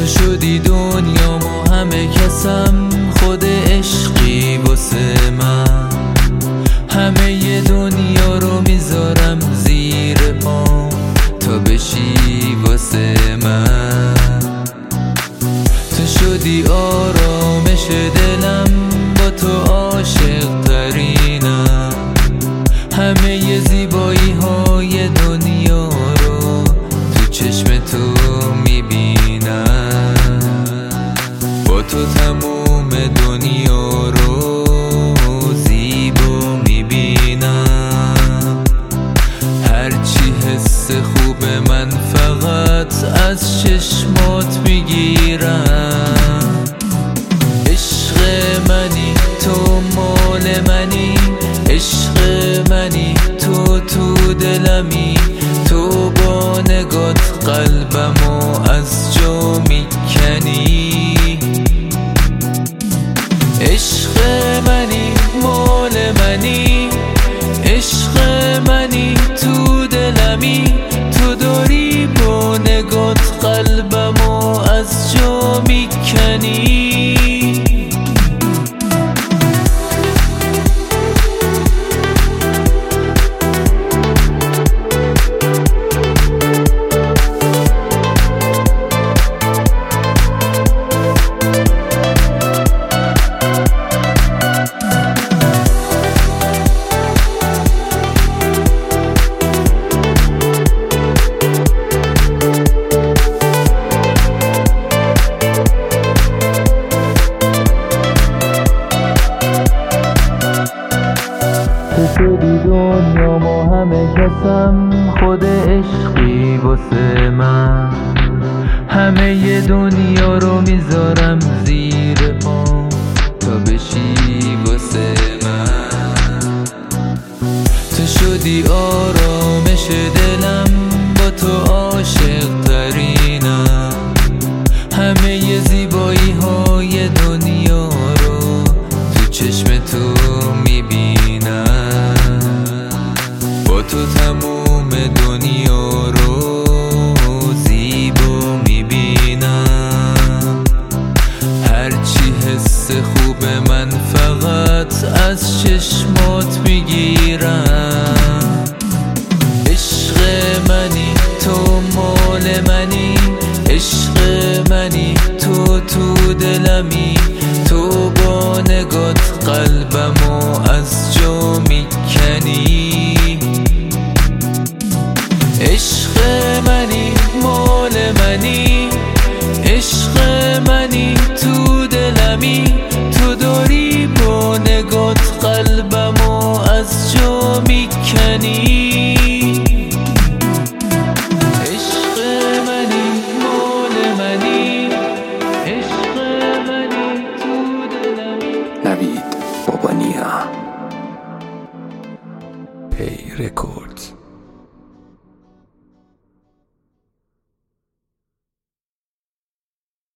شدی دنیامو همه کسم، خود عشقی واسه من. همه ی دنیا رو میذارم زیر پام تا بشی واسه من. تو شدی آرامش دلم، با تو عاشق ترینم. همه ی زیبایی های دنیا رو تو چشم تو میبینم. با تو تموم دنیا رو زیبا میبینم. هرچی حس خوب من فقط از چشمات میگیرم. عشق منی تو، مال منی، عشق منی تو، تو دلمی. تو با نگات قلبمو از جا میکنی. عشق منی، مال منی، عشق منی تو دلمی. تو داری با نگات قلبمو از جا میکنی. تو شدی دنیامو همه کسم، خود عشقی واسه من. همه ی دنیا رو میذارم زیر پام تا بشی واسه من. تو شدی آرامش دلم، با تو عاشق ترینم. همه ی زیبایی های دنیا رو تو چشم تو میبینم. با تو تموم دنیا رو زیبا میبینم. هرچی حس خوب من فقط از چشمات میگیرم. عشق منی تو، مال منی، عشق منی تو، تو دلمی. تو با نگات قلبمو از جا میکنی. عشق منی، مال منی، عشق منی تو دلمی. تو داری با نگات قلبمو از جا میکنی. عشق منی، مال منی، عشق منی تو دلمی. نوید بابانیا پی رکوردز.